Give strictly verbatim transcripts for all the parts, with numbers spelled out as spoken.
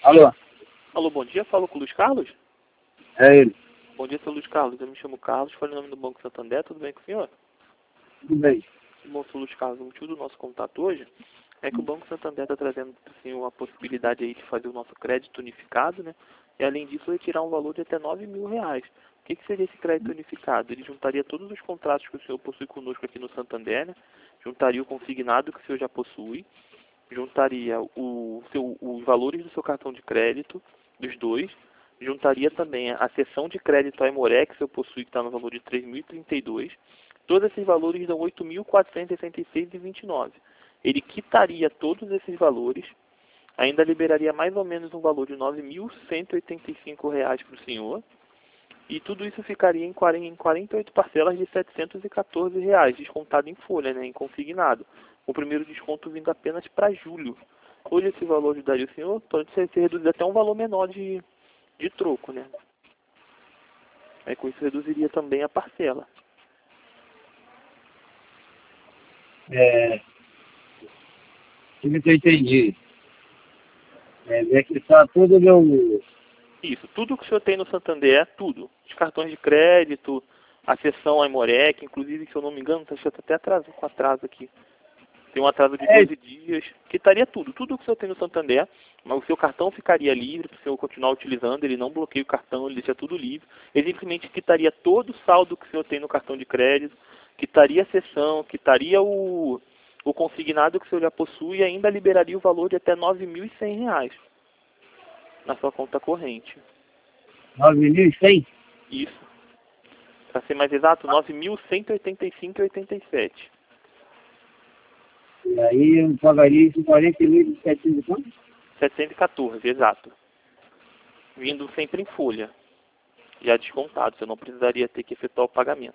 Alô? Alô, bom dia. Falo com o Luiz Carlos? É ele. Bom dia, seu Luiz Carlos. Eu me chamo Carlos, falo em nome do Banco Santander. Tudo bem com o senhor? Tudo bem. Bom, seu Luiz Carlos, o motivo do nosso contato hoje é que o Banco Santander está trazendo assim, uma possibilidade aí de fazer o nosso crédito unificado, né? E além disso, retirar um valor de até nove mil reais. O que, que seria esse crédito unificado? Ele juntaria todos os contratos que o senhor possui conosco aqui no Santander, né? Juntaria o consignado que o senhor já possui, juntaria o seu, os valores do seu cartão de crédito, dos dois, juntaria também a seção de crédito Aimoré, que eu possui, que está no valor de três mil e trinta e dois. Todos esses valores dão oito mil quatrocentos e sessenta e seis reais e vinte e nove centavos. Ele quitaria todos esses valores, ainda liberaria mais ou menos um valor de nove mil cento e oitenta e cinco reais para o senhor, e tudo isso ficaria em quarenta e oito parcelas de setecentos e quatorze reais, descontado em folha, né, em consignado. O primeiro desconto vindo apenas para julho. Hoje esse valor ajudaria o senhor, pode ser reduzido até um valor menor de, de troco, né? Aí com isso reduziria também a parcela. É, o que eu entendi? É, é que está tudo meu... Isso, tudo que o senhor tem no Santander, tudo. Os cartões de crédito, a seção Aimoré, que inclusive, se eu não me engano, está até atraso, com atraso aqui. Tem um atraso de É, doze dias, que estaria tudo. Tudo que o senhor tem no Santander, mas o seu cartão ficaria livre para o senhor continuar utilizando, ele não bloqueia o cartão, ele deixa tudo livre. Ele simplesmente quitaria todo o saldo que o senhor tem no cartão de crédito, quitaria a seção, quitaria o, o consignado que o senhor já possui e ainda liberaria o valor de até nove mil e cem reais na sua conta corrente. nove mil e cem? Isso. Para ser mais exato, nove mil cento e oitenta e cinco reais e oitenta e sete centavos. E aí eu pagaria isso quarenta mil e setecentos e quanto? setecentos e quatorze, exato. Vindo sempre em folha. Já descontado, você não precisaria ter que efetuar o pagamento.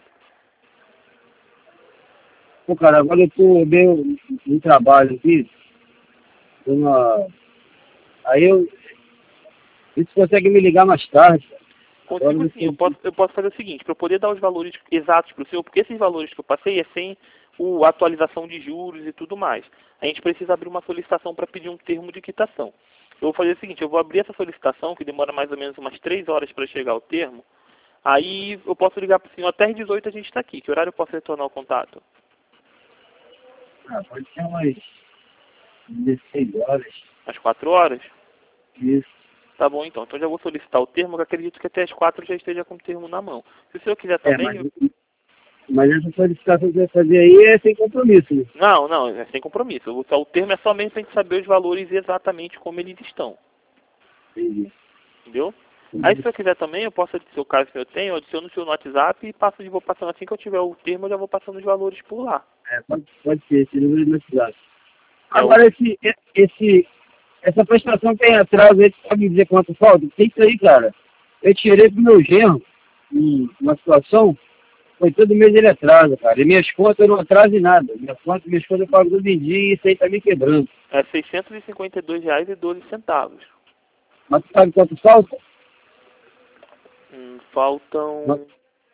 Pô, cara, agora eu tô bem no trabalho aqui. Tô na... Aí eu... Isso consegue me ligar mais tarde. Consigo sim, eu posso, eu posso fazer o seguinte, para eu poder dar os valores exatos para o senhor, porque esses valores que eu passei é sem o, a atualização de juros e tudo mais. A gente precisa abrir uma solicitação para pedir um termo de quitação. Eu vou fazer o seguinte, eu vou abrir essa solicitação, que demora mais ou menos umas três horas para chegar ao termo. Aí eu posso ligar para o senhor até às dezoito a gente está aqui. Que horário eu posso retornar o contato? Ah, pode ser umas dezesseis horas. Às quatro horas? Isso. Tá bom então. Então já vou solicitar o termo, que acredito que até às quatro já esteja com o termo na mão. Se o senhor quiser É, também... mas, eu... mas essa solicitação que você vai fazer aí é sem compromisso, né? Não, não, é sem compromisso. O, o termo é somente para a gente saber os valores exatamente como eles estão. Entendi. Entendeu? Aí se o senhor quiser também, eu posso adicionar o caso que eu tenho, eu adiciono o senhor no WhatsApp e passo de vou passando assim que eu tiver o termo, eu já vou passando os valores por lá. É, pode, pode ser, esse número de necessidade. É o... Agora, esse, esse, essa prestação tem atraso, ele pode me dizer quanto falta? Tem isso aí, cara. Eu tirei pro meu genro, em uma situação, foi todo mês ele atrasa, cara. E minhas contas eu não atraso em nada. Minhas contas, minhas contas eu pago todo em dia e isso aí tá me quebrando. É seiscentos e cinquenta e dois reais e doze centavos. Mas tu sabe quanto falta? Hum, faltam... Não.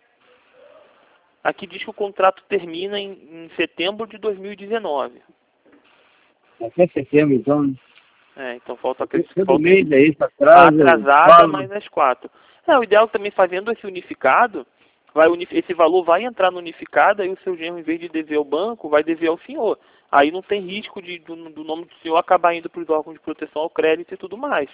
Aqui diz que o contrato termina em, em setembro de dois mil e dezenove. Até setembro, então, né? É, então falta... acredito que Todo falta mês é isso, a atrasa. atrasada, falo. mais as quatro. É, o ideal também fazendo esse unificado, vai unif esse valor vai entrar no unificado, aí o seu genro, em vez de dever ao banco, vai dever ao senhor. Aí não tem risco de, do, do nome do senhor acabar indo para os órgãos de proteção ao crédito e tudo mais.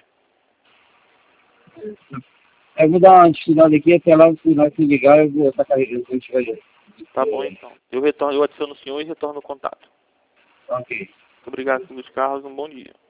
Eu vou dar uma estudada aqui, até lá, se não se ligar, eu vou estar carregando quando tiver jeito. Tá bom, então. Eu, retorno, eu adiciono o senhor e retorno o contato. Ok. Muito obrigado, Luiz Carlos. Um bom dia.